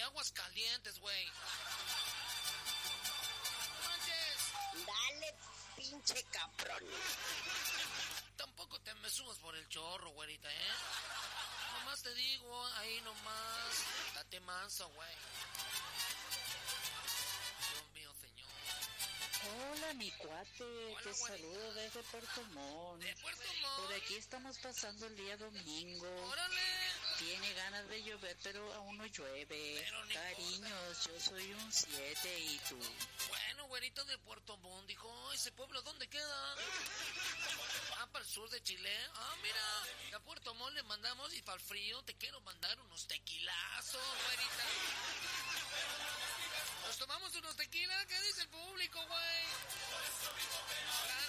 Aguas Calientes, güey. ¡Manches! Dale, pinche cabrón. Tampoco te me subas por el chorro, güerita, ¿eh? Nomás te digo, ahí nomás. Date manso, güey. Dios mío, señor. Hola, mi cuate. Hola, te güerita. saludo desde Puerto Montt. De Puerto Montt. Por aquí estamos pasando el día domingo. ¡Órale! Tiene ganas de llover, pero aún no llueve. Pero ni Cariños, yo soy un 7 y tú. Bueno, güerito de Puerto Montt, dijo, ¿ese pueblo dónde queda? Ah, para el sur de Chile. Ah, mira, a Puerto Montt le mandamos y para el frío te quiero mandar unos tequilazos, güerita. ¿Nos tomamos unos tequilas? ¿Qué dice el público, güey?